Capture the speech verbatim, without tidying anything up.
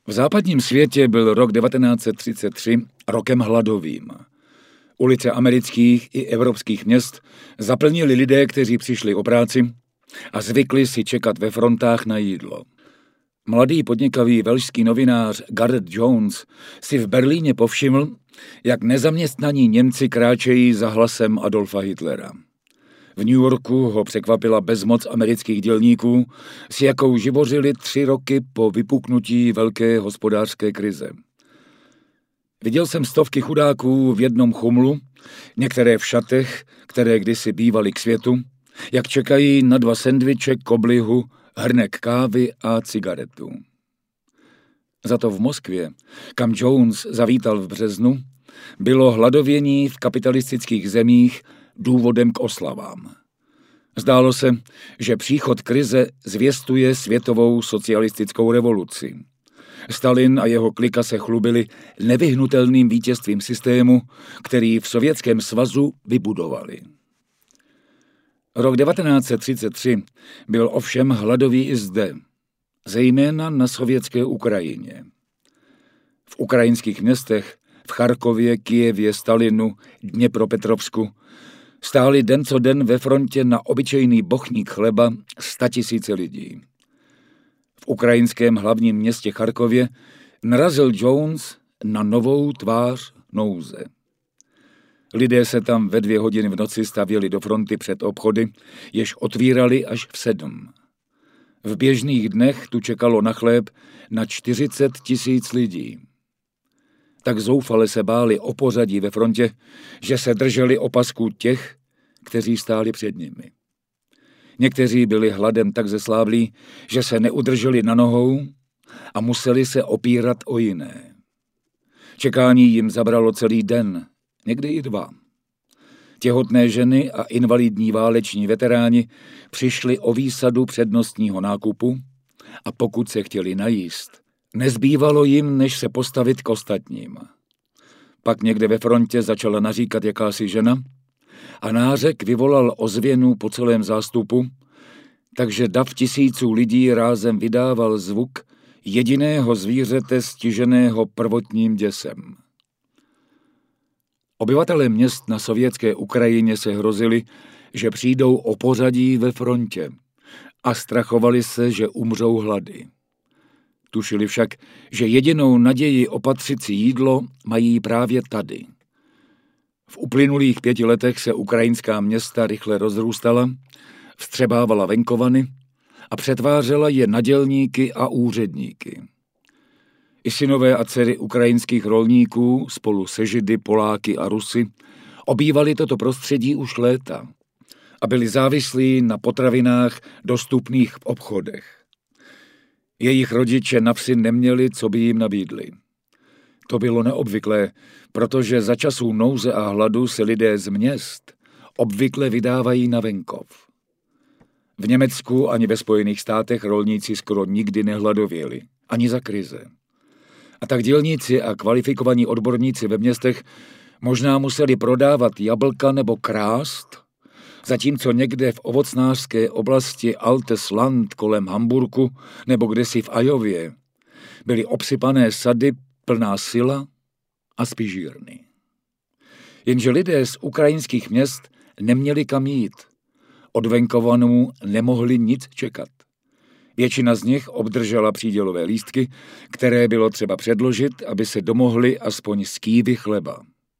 V západním světě byl rok devatenáct set třicet tři rokem hladovým. Ulice amerických i evropských měst zaplnili lidé, kteří přišli o práci a zvykli si čekat ve frontách na jídlo. Mladý podnikavý velšský novinář Gareth Jones si v Berlíně povšiml, jak nezaměstnaní Němci kráčejí za hlasem Adolfa Hitlera. V New Yorku ho překvapila bezmoc amerických dělníků, s jakou živořili tři roky po vypuknutí velké hospodářské krize. Viděl jsem stovky chudáků v jednom chumlu, některé v šatech, které kdysi bývaly k světu, jak čekají na dva sendviče, koblihu, hrnek kávy a cigaretu. Za to v Moskvě, kam Jones zavítal v březnu, bylo hladovění v kapitalistických zemích důvodem k oslavám. Zdálo se, že příchod krize zvěstuje světovou socialistickou revoluci. Stalin a jeho klika se chlubili nevyhnutelným vítězstvím systému, který v Sovětském svazu vybudovali. Rok devatenáct set třicet tři byl ovšem hladový i zde, zejména na sovětské Ukrajině. V ukrajinských městech, v Charkově, Kyjevě, Stalinu, Dněpropetrovsku stáli den co den ve frontě na obyčejný bochník chleba statisíce lidí. V ukrajinském hlavním městě Charkově narazil Jones na novou tvář nouze. Lidé se tam ve dvě hodiny v noci stavěli do fronty před obchody, jež otvírali až v sedm. V běžných dnech tu čekalo na chléb na čtyřicet tisíc lidí. Tak zoufale se báli o pořadí ve frontě, že se drželi opasků těch, kteří stáli před nimi. Někteří byli hladem tak zesláblí, že se neudrželi na nohou a museli se opírat o jiné. Čekání jim zabralo celý den, někdy i dva. Těhotné ženy a invalidní váleční veteráni přišli o výsadu přednostního nákupu a pokud se chtěli najíst, nezbývalo jim, než se postavit k ostatním. Pak někde ve frontě začala naříkat jakási žena a nářek vyvolal ozvěnu po celém zástupu, takže dav tisíců lidí rázem vydával zvuk jediného zvířete stiženého prvotním děsem. Obyvatelé měst na sovětské Ukrajině se hrozili, že přijdou o pořadí ve frontě a strachovali se, že umřou hlady. Tušili však, že jedinou naději opatřit si jídlo mají právě tady. V uplynulých pěti letech se ukrajinská města rychle rozrůstala, vstřebávala venkovany a přetvářela je na dělníky a úředníky. I synové a dcery ukrajinských rolníků spolu se Židy, Poláky a Rusy obývali toto prostředí už léta a byli závislí na potravinách dostupných v obchodech. Jejich rodiče na vsi neměli, co by jim nabídli. To bylo neobvyklé, protože za časů nouze a hladu se lidé z měst obvykle vydávají na venkov. V Německu ani ve Spojených státech rolníci skoro nikdy nehladověli, ani za krize. A tak dělníci a kvalifikovaní odborníci ve městech možná museli prodávat jablka nebo krást, zatímco někde v ovocnářské oblasti Altes Land kolem Hamburku nebo kdesi v Ajově byly obsypané sady plná sila a spižírny. Jenže lidé z ukrajinských měst neměli kam jít. Od venkovanů nemohli nic čekat. Většina z nich obdržela přídělové lístky, které bylo třeba předložit, aby se domohli aspoň skývy chleba.